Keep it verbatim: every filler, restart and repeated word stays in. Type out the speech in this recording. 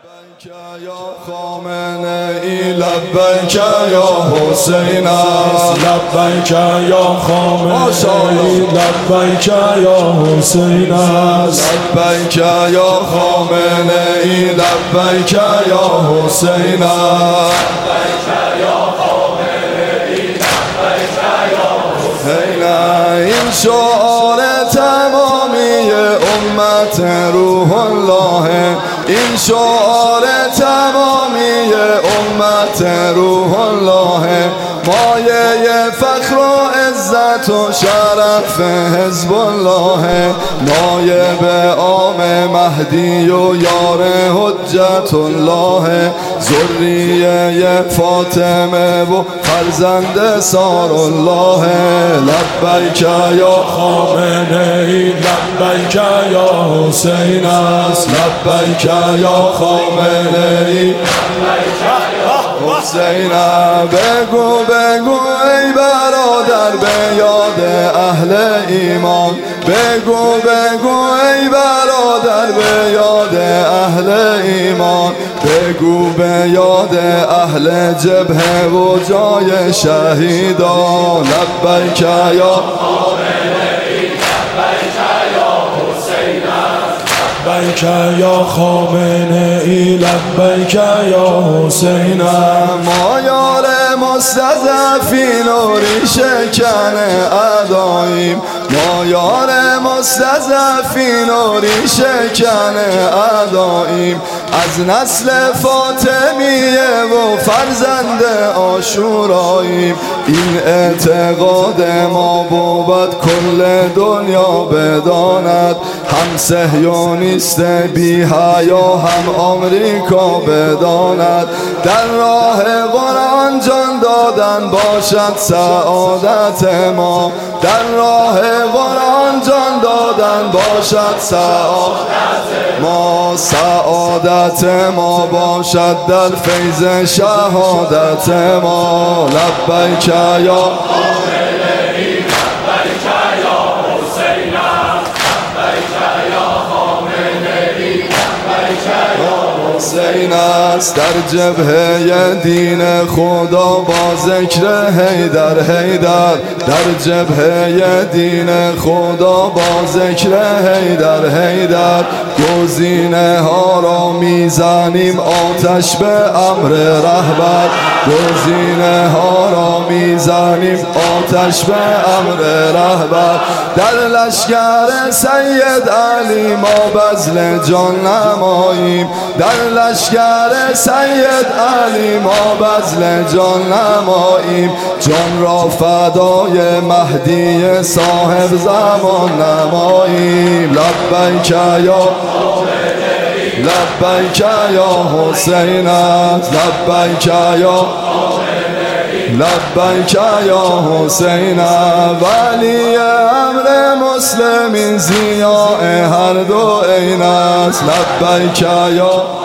لبیک یا خامنه ای، لبیک یا حسین است. لبیک یا خامنه ای، لبیک یا حسین است. لبیک یا خامنه ای، لبیک یا حسین است. این شعار تمامی امت روح الله، این شعار تمامی امت روح الله، مایه فخر و عزت و شرف حزب الله، نایب عام مهدی و یار حجت الله، ذریه فاطمه و فرزند سار الله. لبیک یا خامنه ای، لبیک یا حسین است. لبیک یا خامنه ای، حسین. بگو بگو ای برادر به یاد اهل ایمان، بگو بگو ای برادر به یاد اهل ایمان، بگو به یاد اهل جبهه و جای شهیدان. لبیک یا لبیک یا خامنه ای، لبیک یا حسین است. ما یار مستضعفین و ریشه‌کن اعداییم، ما یار مستضعفین و ریشه‌کن اعداییم، از نسل فاطمیه و فرزند عاشوراییم. این اعتقاد ما بود کل دنیا بداند، هم صهیونیست بی حیا هم آمریکا بداند. در راه قرآن جان دادن باشد سعادت ما، در راه قرآن جان دادن باشد سعادت ما، سعادت ما باشد در فیض شهادت ما. لبیک یا حسین است. در جبهه دین خدا با ذکر حیدر حیدر، در جبهه دین خدا با ذکر حیدر حیدر، گزینه ها را میزنیم آتش به امر رهبر، گزینه ها را میزنیم آتش به امر رهبر. در لشکر سید علی ما بذل جان نماییم، در لشکر سید علی ما بذل جان نماییم، جان را فدای مهدی صاحب زمان نماییم. لبیک یا لبیک یا حسین است. لبیک یا لبیک یا حسین، ولی امر مسلمین ضیاء هر دو عین است. لبیک یا